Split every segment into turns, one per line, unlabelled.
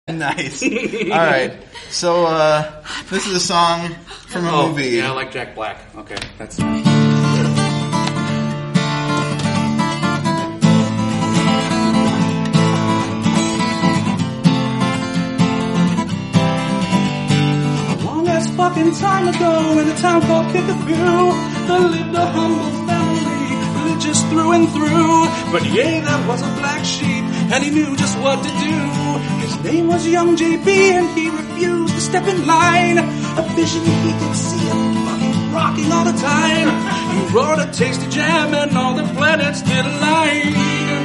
Nice. All right. So this is a song from a movie.
Yeah, I like Jack Black. Okay, that's fucking time ago in a town called Kickapoo, there lived a humble family, religious through and through. But yeah, that was a black sheep, and he knew just what to do. His name was Young JB, and he refused to step in line. A vision he could see him fucking rocking all the time. He roared a tasty jam, and all the planets did align.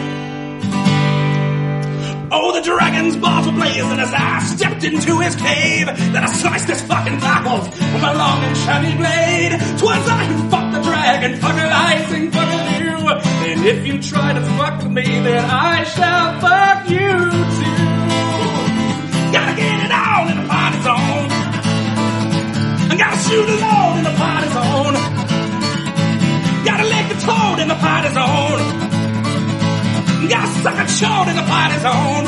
Oh, the dragon's balls were blazing as I stepped into his cave. Then I sliced his fucking knuckles with my long and shiny blade. 'Twas I who fucked the dragon, fucker icing, fucker you. And if you try to fuck with me, then I shall fuck you too. Gotta get it on in the party zone. I gotta shoot a load in the party zone. Gotta lick the toad in the party zone. Gotta suck a chode in the party zone.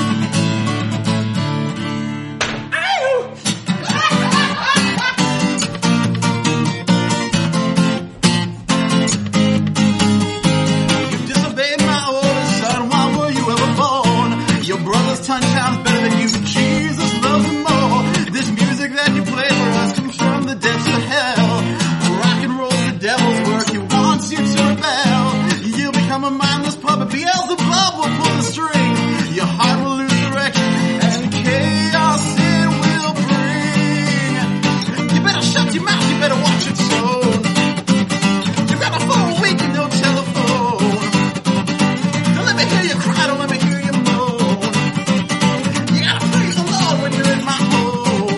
You disobeyed my orders, son. Why were you ever born? Your brother's tongue sounds better than you. Jesus loves him more. This music that you play for us comes from the depths of hell. Rock and roll's the devil's work. He wants you to rebel. You'll become a mindless puppet. Beelzebub will pull the string. Your heart will lose direction, and chaos it will bring. You better shut your mouth. You better watch it tone. You got a full week and no telephone. Don't let me hear you cry. Don't let me hear you moan. You gotta praise the Lord when you're in my home.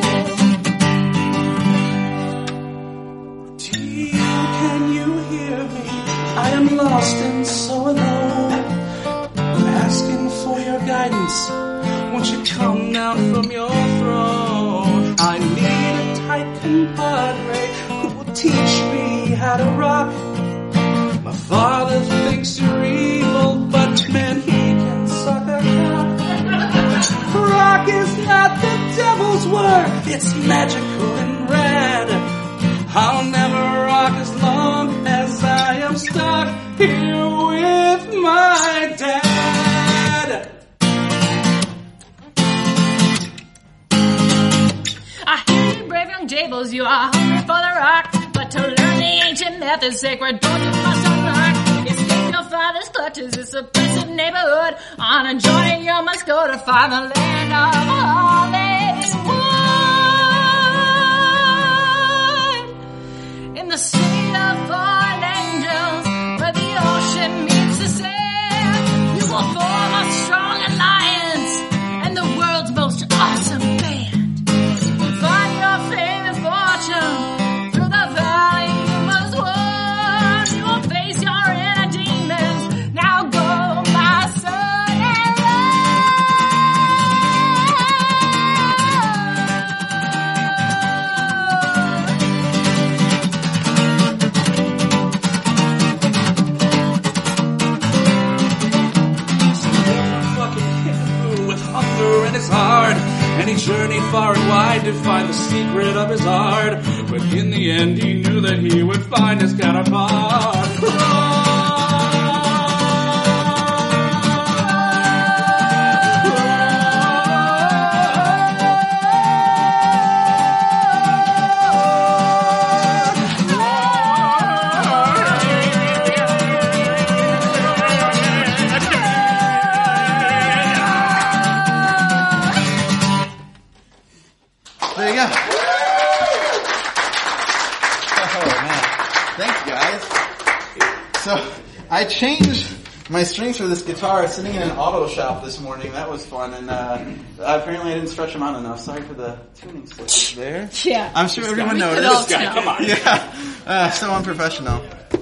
Dear, can you hear me? I am lost and so alone. I'm asking for your guidance. Won't you come down from your throne? I need a tight compadre who will teach me how to rock. My father thinks you're evil, but man, he can suck a cock. Rock is not the devil's work. It's magical and rad. I'll never rock as long as I am stuck here with my dad.
I hear you, brave young Jables, you are hungry for the rock. But to learn the ancient methods, sacred door you must unlock. Escape your father's clutches, this oppressive neighborhood. On a journey you must go to find the land of Hollywood. In the city of fallen angels, where the ocean meets the sand, you will form a strong alliance and the world's most awesome band. Find your fame and fortune through the valley you must walk. You will face your inner demons. Now go, my son, and
With hunger in his heart, and he journeyed far and wide to find the secret of his art. But in the end he knew that he would find his counterpart.
There you go. Oh man, thanks guys. So I changed my strings for this guitar sitting in an auto shop this morning. That was fun, and apparently I didn't stretch them out enough. Sorry for the tuning slippage there.
yeah.
I'm sure everyone
We
noticed.
could all
This guy,
tell.
come on.
Yeah, so unprofessional.